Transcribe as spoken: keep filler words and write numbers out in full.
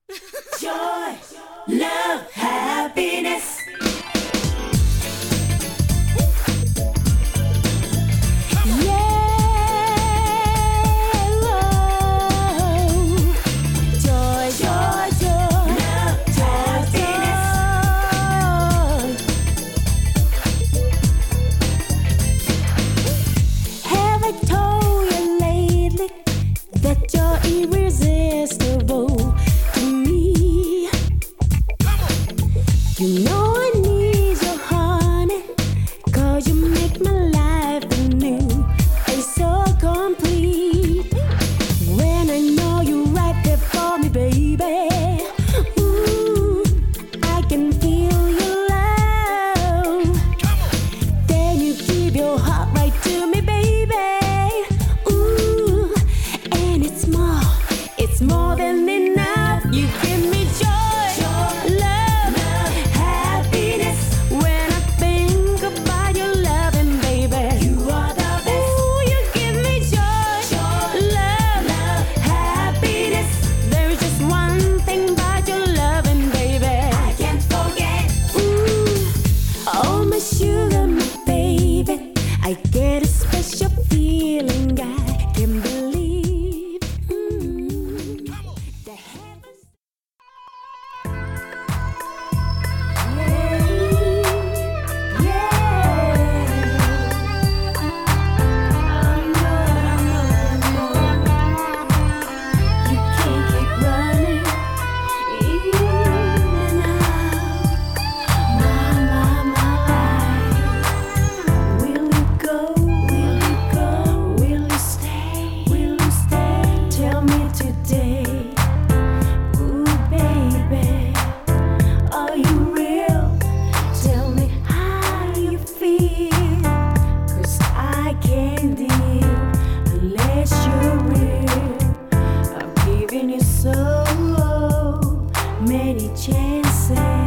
Joy, love, happiness. Irresistible to me. You know I need your honey, 'cause you make my life anew and so complete. When I know you're right there for me, baby, ooh, I can feel your love. Then you give your heart right to me, baby. Ooh, and it's more. It's more than enough. You give me joy, joy love, love, happiness. When I think about your loving, baby, you are the best. Ooh, you give me joy, joy love, love, happiness. There's just one thing about your loving, baby, I can't forget. Ooh, oh my sugar, my baby, I get a special feeling I can't believe. So many chances.